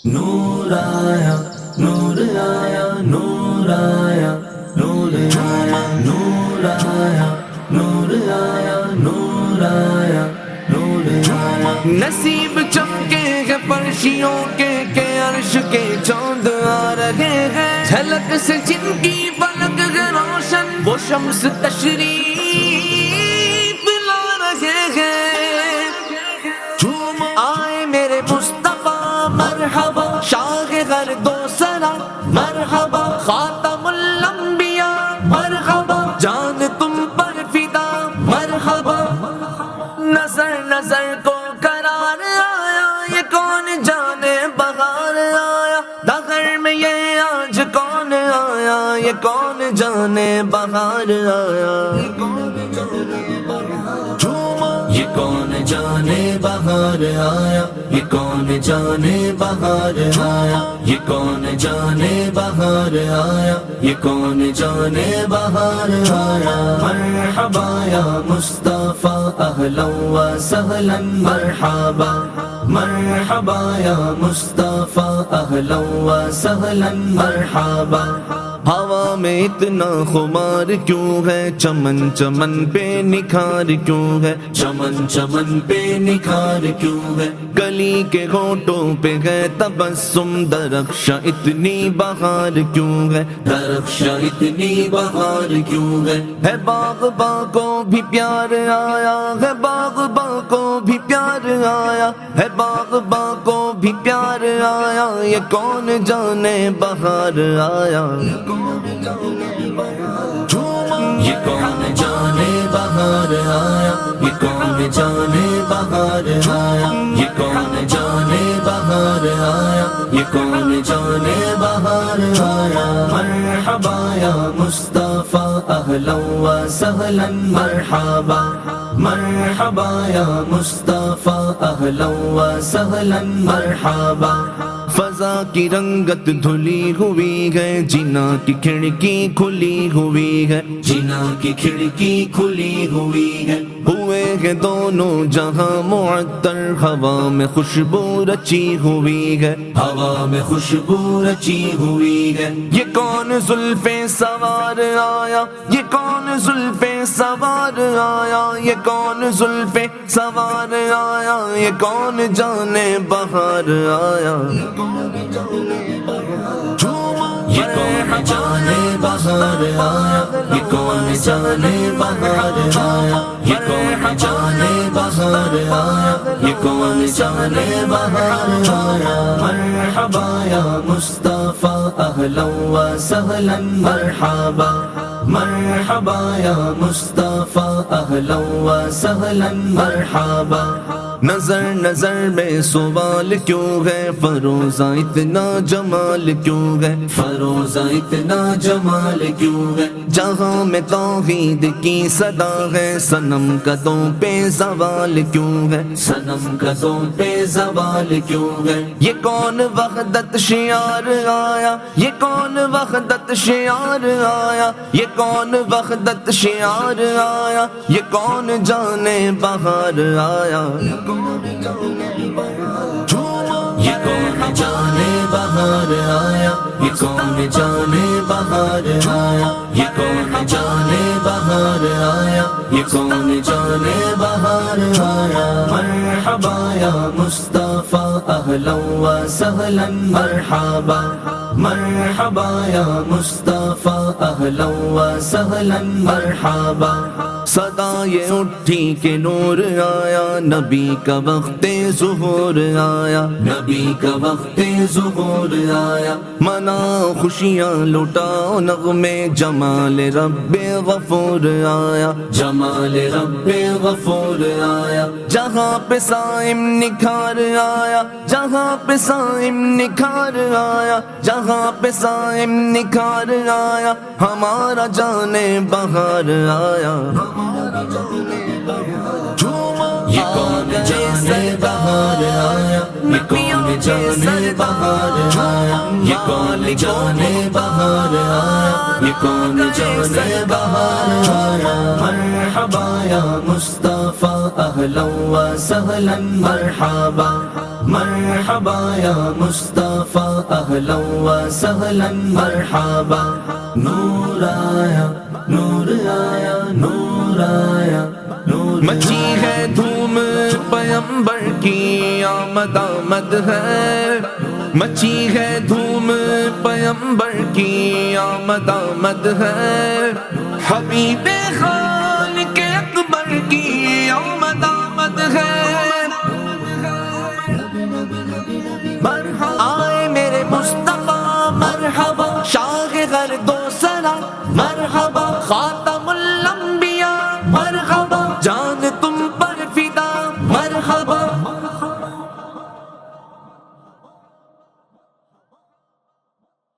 نور آیا نور آیا نور آیا نور آیا نور آیا نور آیا نور آیا نور آیا نصیب چمکے ہیں فرشیوں کے عرش کے چاند آ رہے ہیں، جھلک سے جن کی فلک ہے روشن، وہ شمس تشریف لا رہے ہیں۔ آئے میرے مصطفیٰ مرحبا، شاہ ہر دو سرا مرحبا، خاتم الانبیاء مرحبا، جان تم پر فدا مرحبا۔ نظر نظر کو قرار آیا، یہ کون جانے بہار آیا، دغر میں یہ آج کون آیا، یہ کون جانے بہار آیا۔ یہ کون جانے بہار آیا، یہ کون جانے بہار آیا، یہ کون جانے بہار آیا، یہ کون جانے بہار آیا۔ مرحبا یا مصطفیٰ اہلا و سہلا مرحبا، مرحبا یا مصطفیٰ اہلا و سہلا مرحبا۔ ہوا میں اتنا خمار کیوں ہے، چمن چمن پہ نکھار کیوں ہے، چمن چمن پہ نکھار کیوں ہے، گلی کے ہونٹوں پہ ہے تبسم، درخشاں اتنی بہار کیوں ہے، درخشاں اتنی بہار کیوں ہے۔ باغ باں کو بھی پیار آیا ہے، باغ باں کو بھی پیار آیا ہے، باغ باں کو بھی پیار آیا، یہ کون جانے بہار آیا۔ یہ کون جانے بہار آیا، یہ کون جانے بہار آیا، یہ کون جانے بہار آیا، یہ کون جانے بہار آیا۔ مرحبا یا مصطفیٰ اہلا و سہلا مرحبا، مرحبا یا مصطفیٰ اہلا و سہلا مرحبا۔ فضا کی رنگت دھلی ہوئی ہے، جنا کی کھڑکی کھلی ہوئی ہے، جنا کی کھڑکی کھلی ہوئی ہے، ہوئے ہیں دونوں جہاں معطر، ہوا میں خوشبو رچی ہوئی ہے، ہوا میں خوشبو رچی ہوئی ہے۔ یہ کون زلفیں سوار آیا، یہ کون زلفیں سوار آیا، یہ کون زلفیں سوار آیا، یہ کون جانے بہار آیا۔ یہ کون جانے بہار آیا، یہ کون جانے بہار آیا، یہ کون جانے بہار آیا، یہ کون جانے بہار آیا۔ مرحبا یا مصطفیٰ اہلا و سہلا مرحبا، مرحبا یا مصطفیٰ اہلا و سہلا مرحبا۔ نظر نظر میں سوال کیوں ہے، فروزہ اتنا جمال کیوں ہے، فروزہ اتنا جمال کیوں ہے، جہاں میں توحید کی صدا ہے، صنم قدوں پہ زوال کیوں ہے، صنم قدوں پہ زوال کیوں ہے۔ یہ کون وحدت شعار آیا، یہ کون وحدت شعار آیا، یہ کون وحدت شعار آیا، یہ کون جانے بہار آیا۔ یہ کون جانے بہار آیا، یہ کون جانے بہار آیا، یہ کون جانے بہار آیا، یہ کون جانے بہار آیا۔ مرحبا یا مصطفیٰ اہلا و سہلا مرحبا، مرحبا یا مصطفیٰ اہلا و سہلا مرحبا۔ صدا یہ اٹھی کہ نور آیا، نبی کا وقت ظہور آیا، نبی کا وقت ظہور آیا، منا خوشیاں لٹاؤ نغمے، جمال رب غفور آیا، جمال رب غفور آیا۔ جہاں پہ صائم نکھار آیا، جہاں پہ صائم نکھار آیا، جہاں پہ صائم نکھار آیا، ہمارا جانے بہار آیا۔ یہ کون جانے بہار آیا، یہ کون جانے بہار آیا، یہ کون جانے بہار آیا، یہ کون جانے بہار آیا۔ مرحبا یا مصطفیٰ اہلا و سہلا مرحبا، مرحبا یا مصطفیٰ اہلا و سہلا مرحبا۔ نور آیا، نور آیا، نور آیا، نور مچی ہے دھوم پیمبر کی آمد آمد ہے، مچی ہے دھوم پیمبر کی آمد آمد ہے، حبیب خالق اکبر کی آمد آمد ہے۔ آئے میرے مصطفیٰ مرحبا، شاہ غرد و سرا مرحبا، خاتم